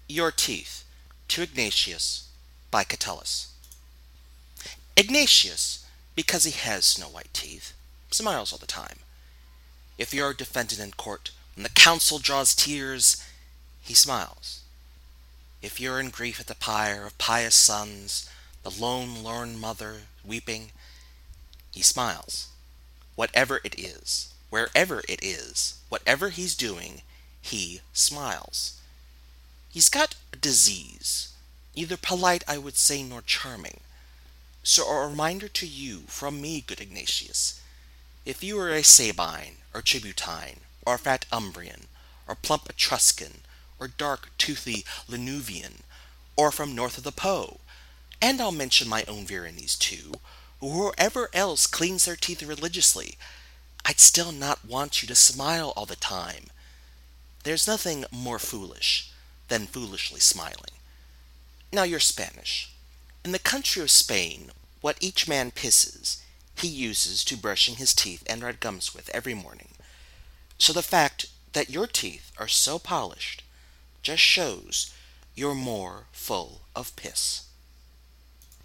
Your Teeth, to Ignatius, by Catullus. Ignatius, because he has snow white teeth, smiles all the time. If you're defended in court, when the counsel draws tears, he smiles. If you're in grief at the pyre of pious sons, the lone lorn mother weeping, he smiles. Whatever it is, wherever it is, whatever he's doing, he smiles. He's got a disease, neither polite, I would say, nor charming. So a reminder to you from me, good Ignatius, if you are a Sabine, or Tributine, or fat Umbrian, or plump Etruscan, or dark, toothy Lanuvian, or from north of the Po, and I'll mention my own Veronese too, or whoever else cleans their teeth religiously, I'd still not want you to smile all the time. There's nothing more foolish than foolishly smiling. Now you're Spanish. In the country of Spain, what each man pisses, he uses to brushing his teeth and red gums with every morning. So the fact that your teeth are so polished just shows you're more full of piss.